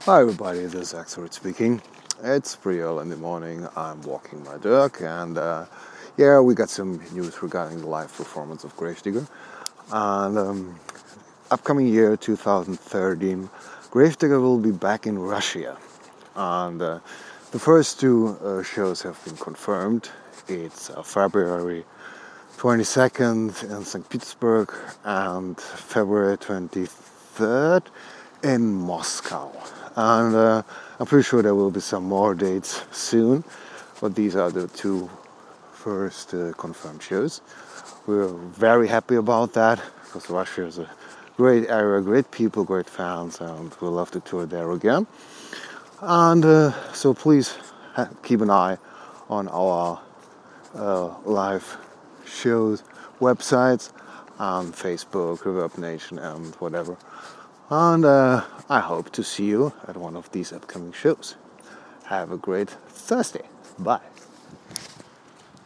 Hi everybody, this is Axel speaking. It's pretty early in the morning. I'm walking my dog, and we got some news regarding the live performance of Gravediggaz. And upcoming year 2013, Gravediggaz will be back in Russia, and the first two shows have been confirmed. It's February 22nd in St. Petersburg and February 23rd in Moscow. And I'm pretty sure there will be some more dates soon, but these are the two first confirmed shows. We're very happy about that because Russia is a great area, great people, great fans, and we'll love to tour there again. And so please keep an eye on our live shows, websites, on Facebook, Reverb Nation, and whatever. And I hope to see you at one of these upcoming shows. Have a great Thursday. Bye.